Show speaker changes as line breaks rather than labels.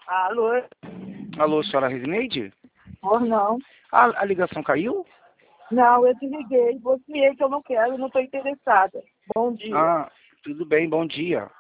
Alô?
Alô, senhora Resineide?
Por não.
A ligação caiu?
Não, eu desliguei. Você que eu não quero, não estou interessada. Bom dia.
Ah, tudo bem, bom dia.